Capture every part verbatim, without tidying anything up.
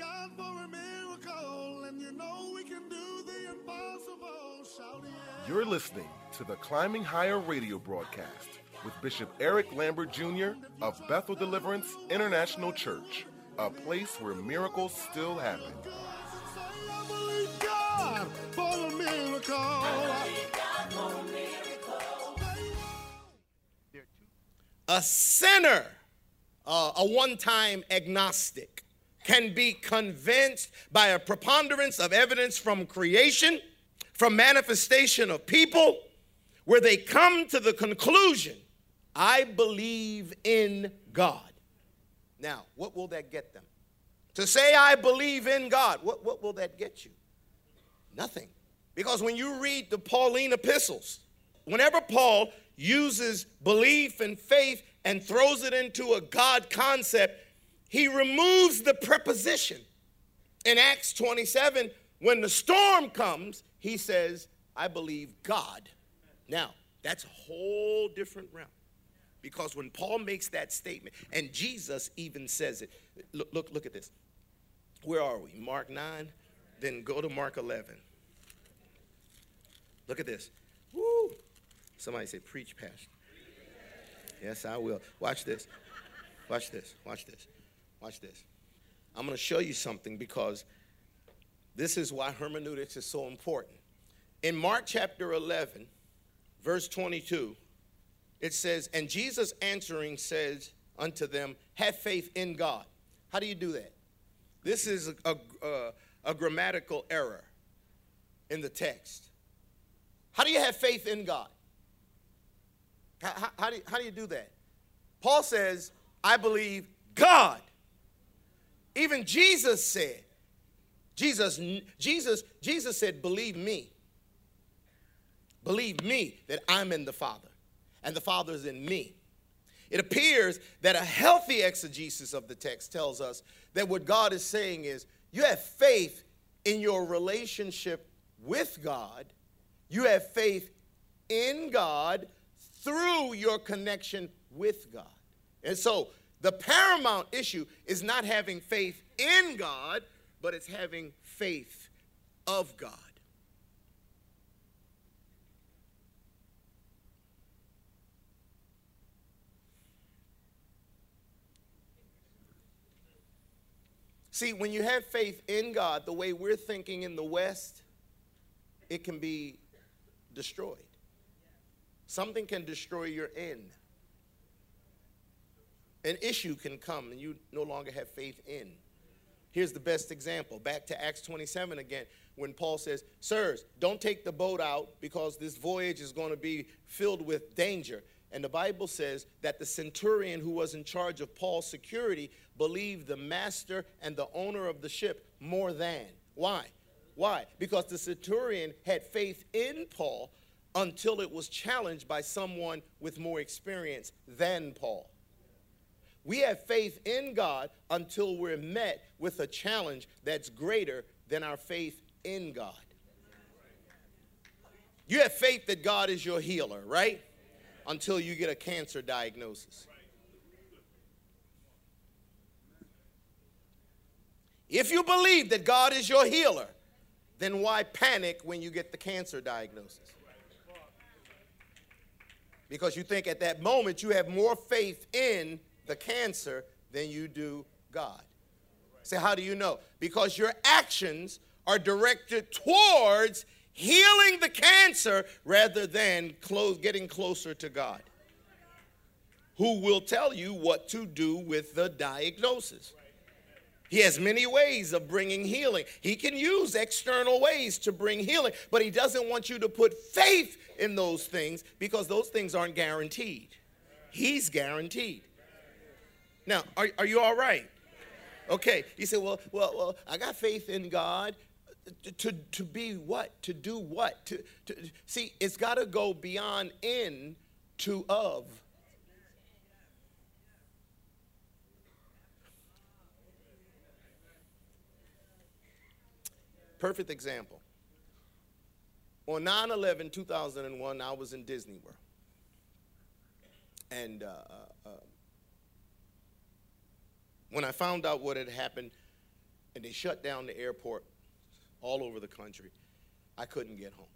God for a miracle, and you know we can do the impossible. Shout yeah. You're listening to the Climbing Higher radio broadcast with Bishop Eric Lambert Junior of Bethel Deliverance International Church, a place where miracles still happen. I believe God for a miracle. I believe God for a miracle. A sinner, uh, a one-time agnostic, can be convinced by a preponderance of evidence from creation, from manifestation of people, where they come to the conclusion, I believe in God. Now, what will that get them? To say I believe in God, what, what will that get you? Nothing. Because when you read the Pauline epistles, whenever Paul uses belief and faith and throws it into a God concept, he removes the preposition. In Acts twenty-seven, when the storm comes, he says, I believe God. Now, that's a whole different realm. Because when Paul makes that statement, and Jesus even says it, look, look, look at this. Where are we? Mark nine? Then go to Mark eleven. Look at this. Woo! Somebody say, preach, Pastor. Yes, I will. Watch this. Watch this. Watch this. Watch this. I'm going to show you something because this is why hermeneutics is so important. In Mark chapter eleven, verse twenty-two, it says, and Jesus answering says unto them, have faith in God. How do you do that? This is a, a, a, a grammatical error in the text. How do you have faith in God? How, how, how, do you, how do you do that? Paul says, I believe God. Even Jesus said, Jesus, Jesus, Jesus said, believe me. Believe me that I'm in the Father, and the Father is in me. It appears that a healthy exegesis of the text tells us that what God is saying is, you have faith in your relationship with God. You have faith in God through your connection with God. And so the paramount issue is not having faith in God, but it's having faith of God. See, when you have faith in God, the way we're thinking in the West, it can be destroyed. Something can destroy your end. An issue can come and you no longer have faith in. Here's the best example. Back to Acts twenty-seven again, when Paul says, sirs, don't take the boat out because this voyage is going to be filled with danger. And the Bible says that the centurion who was in charge of Paul's security believed the master and the owner of the ship more than. Why? Why? Because the centurion had faith in Paul until it was challenged by someone with more experience than Paul. We have faith in God until we're met with a challenge that's greater than our faith in God. You have faith that God is your healer, right? Until you get a cancer diagnosis. If you believe that God is your healer, then why panic when you get the cancer diagnosis? Because you think at that moment you have more faith in the cancer than you do God. Say, how do you know? Because your actions are directed towards healing the cancer rather than close, getting closer to God, who will tell you what to do with the diagnosis. He has many ways of bringing healing. He can use external ways to bring healing, but he doesn't want you to put faith in those things because those things aren't guaranteed. He's guaranteed. Now, are, are you all right? Okay. You say, well, well, well, I got faith in God. To, to, to be what? To do what? To, to see, it's got to go beyond in to of. Perfect example. On nine eleven two thousand one, I was in Disney World. And uh, uh, when I found out what had happened, and they shut down the airport all over the country. I couldn't get home.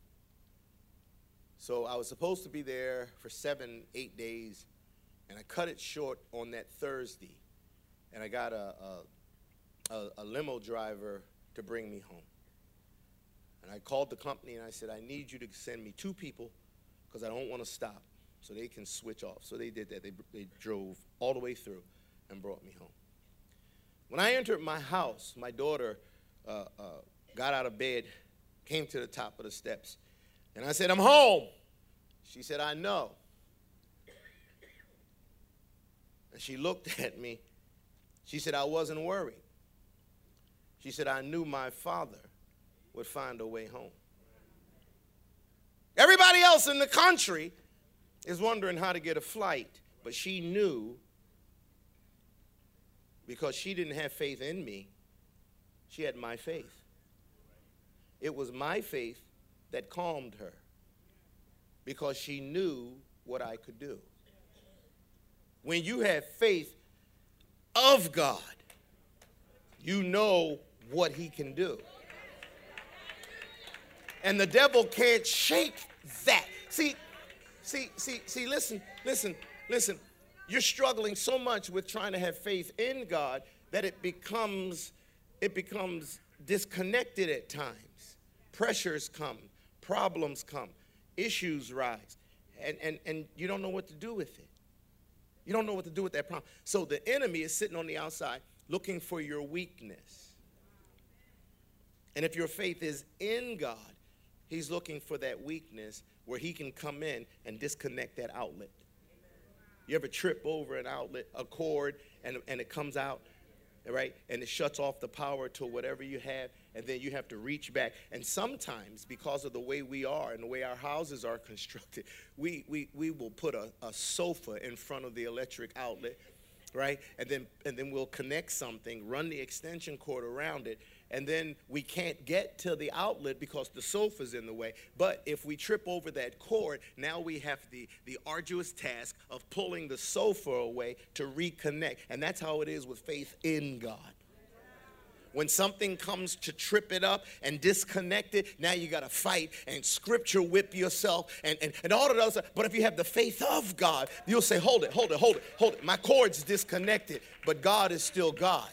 So I was supposed to be there for seven, eight days, and I cut it short on that Thursday, and I got a, a, a, a limo driver to bring me home. And I called the company, and I said, I need you to send me two people because I don't want to stop so they can switch off. So they did that. They, they drove all the way through and brought me home. When I entered my house, my daughter uh, uh, got out of bed, came to the top of the steps, and I said, I'm home. She said, I know. And she looked at me. She said, I wasn't worried. She said, I knew my father would find a way home. Everybody else in the country is wondering how to get a flight, but she knew, because she didn't have faith in me, she had my faith. It was my faith that calmed her because she knew what I could do. When you have faith of God, you know what he can do. And the devil can't shake that. See, see, see, see, listen, listen, listen. You're struggling so much with trying to have faith in God that it becomes, it becomes disconnected at times. Pressures come, problems come, issues rise, and, and, and you don't know what to do with it. You don't know what to do with that problem. So the enemy is sitting on the outside looking for your weakness. And if your faith is in God, he's looking for that weakness where he can come in and disconnect that outlet. You ever trip over an outlet, a cord, and, and it comes out, right? And it shuts off the power to whatever you have, and then you have to reach back. And sometimes, because of the way we are and the way our houses are constructed, we, we, we will put a, a sofa in front of the electric outlet, right? And then, and then we'll connect something, run the extension cord around it, and then we can't get to the outlet because the sofa's in the way. But if we trip over that cord, now we have the, the arduous task of pulling the sofa away to reconnect. And that's how it is with faith in God. When something comes to trip it up and disconnect it, now you got to fight and scripture whip yourself and, and, and all of those. But if you have the faith of God, you'll say, hold it, hold it, hold it, hold it. My cord's disconnected, but God is still God.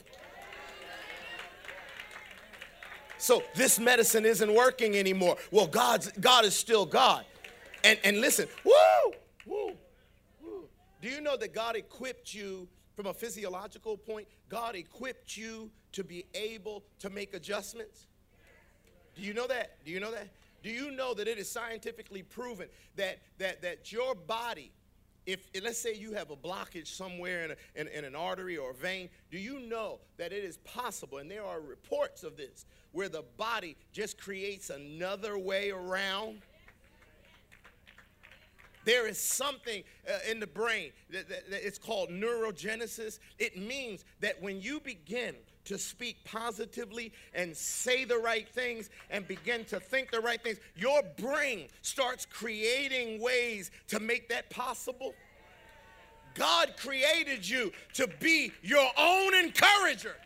So this medicine isn't working anymore. Well, God's, God is still God. And, and listen, woo, woo, woo. Do you know that God equipped you from a physiological point? God equipped you to be able to make adjustments. Do you know that? Do you know that? Do you know that it is scientifically proven that, that, that your body, if let's say you have a blockage somewhere in, a, in, in an artery or a vein, do you know that it is possible, and there are reports of this, where the body just creates another way around? There is something uh, in the brain that, that, that it's called neurogenesis. It means that when you begin to speak positively and say the right things and begin to think the right things, your brain starts creating ways to make that possible. God created you to be your own encourager.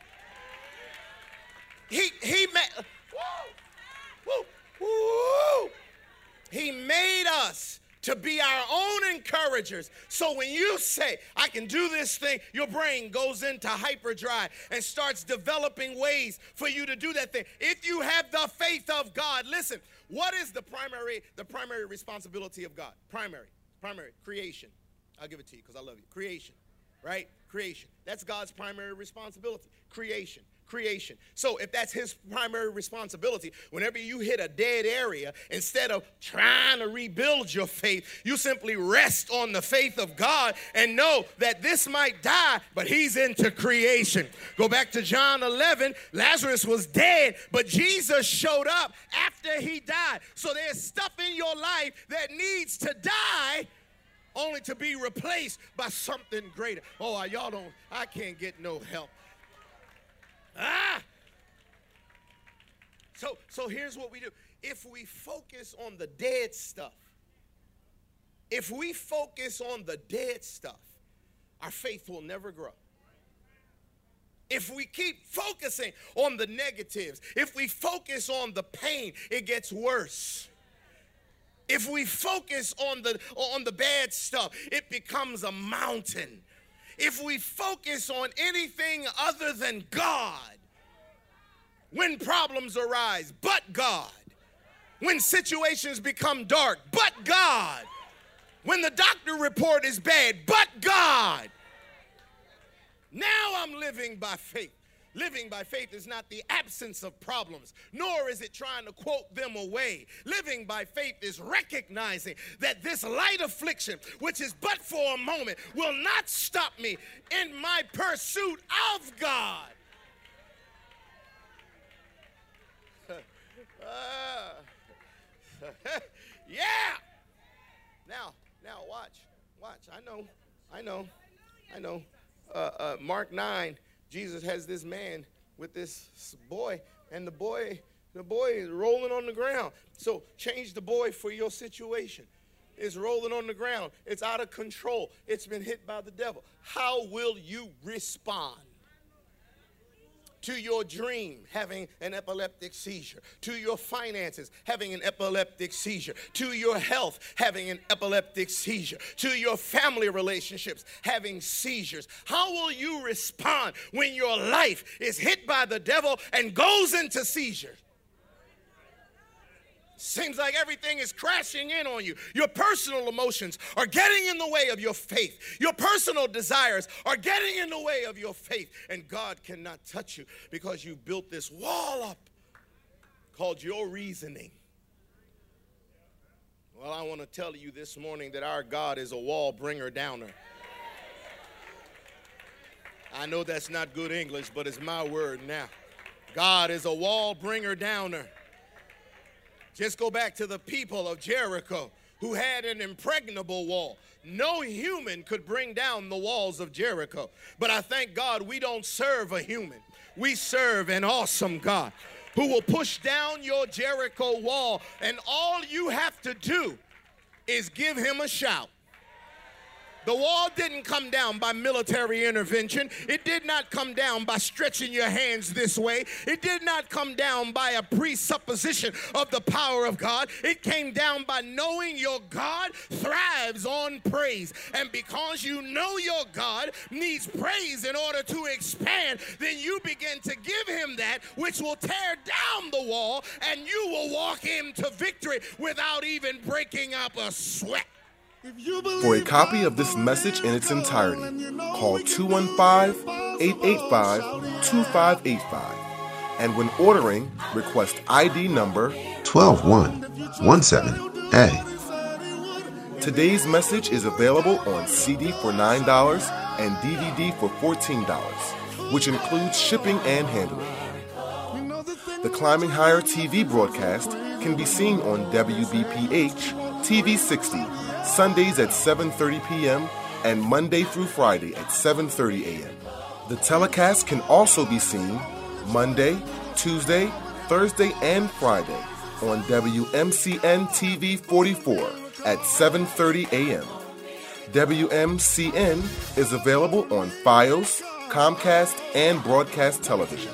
He, he made, woo, woo, woo. He made us to be our own encouragers. So when you say, I can do this thing, your brain goes into hyperdrive and starts developing ways for you to do that thing. If you have the faith of God, listen, what is the primary, the primary responsibility of God? Primary, primary, creation. I'll give it to you because I love you. Creation, right? Creation. That's God's primary responsibility. Creation. Creation. So if that's his primary responsibility, whenever you hit a dead area, instead of trying to rebuild your faith, you simply rest on the faith of God and know that this might die, but he's into creation. Go back to John eleven. Lazarus was dead, but Jesus showed up after he died. So there's stuff in your life that needs to die only to be replaced by something greater. Oh, y'all don't, I can't get no help. Ah! So, so here's what we do. If we focus on the dead stuff, if we focus on the dead stuff, our faith will never grow. If we keep focusing on the negatives, if we focus on the pain, it gets worse. If we focus on the, on the bad stuff, it becomes a mountain. If we focus on anything other than God, when problems arise, but God, when situations become dark, but God, when the doctor report is bad, but God. Now I'm living by faith. Living by faith is not the absence of problems, nor is it trying to quote them away. Living by faith is recognizing that this light affliction, which is but for a moment, will not stop me in my pursuit of God. uh, yeah. Now, now watch, watch. I know, I know, I know. Uh, uh, Mark nine, Jesus has this man with this boy, and the boy, the boy is rolling on the ground. So change the boy for your situation. It's rolling on the ground. It's out of control. It's been hit by the devil. How will you respond to your dream having an epileptic seizure, to your finances having an epileptic seizure, to your health having an epileptic seizure, to your family relationships having seizures? How will you respond when your life is hit by the devil and goes into seizure? Seems like everything is crashing in on you. Your personal emotions are getting in the way of your faith. Your personal desires are getting in the way of your faith. And God cannot touch you because you built this wall up called your reasoning. Well, I want to tell you this morning that our God is a wall bringer downer. I know that's not good English, but it's my word now. God is a wall bringer downer. Just go back to the people of Jericho who had an impregnable wall. No human could bring down the walls of Jericho. But I thank God we don't serve a human. We serve an awesome God who will push down your Jericho wall, and all you have to do is give him a shout. The wall didn't come down by military intervention. It did not come down by stretching your hands this way. It did not come down by a presupposition of the power of God. It came down by knowing your God thrives on praise. And because you know your God needs praise in order to expand, then you begin to give him that which will tear down the wall, and you will walk into victory without even breaking up a sweat. For a copy of this message in its entirety, call two one five, eight eight five, two five eight five. And when ordering, request I D number one two one one seven A. Today's message is available on C D for nine dollars and D V D for fourteen dollars, which includes shipping and handling. The Climbing Higher T V broadcast can be seen on W B P H T V sixty, Sundays at seven thirty p.m. and Monday through Friday at seven thirty a.m. The telecast can also be seen Monday, Tuesday, Thursday, and Friday on W M C N T V forty-four at seven thirty a.m. W M C N is available on Fios, Comcast, and Broadcast Television.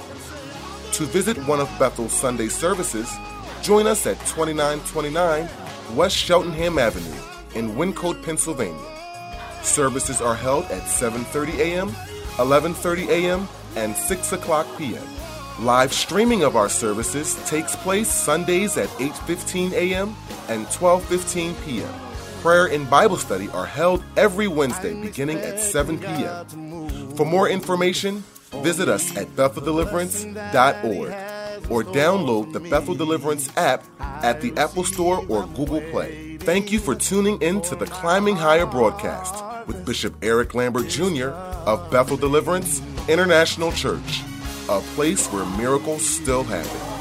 To visit one of Bethel's Sunday services, join us at twenty-nine twenty-nine West Cheltenham Avenue in Wyncote, Pennsylvania. Services are held at seven thirty a.m., eleven thirty a.m., and six o'clock p.m. Live streaming of our services takes place Sundays at eight fifteen a.m. and twelve fifteen p.m. Prayer and Bible study are held every Wednesday beginning at seven p.m. For more information, visit us at bethel deliverance dot org or download the Bethel Deliverance app at the Apple Store or Google Play. Thank you for tuning in to the Climbing Higher broadcast with Bishop Eric Lambert Junior of Bethel Deliverance International Church, a place where miracles still happen.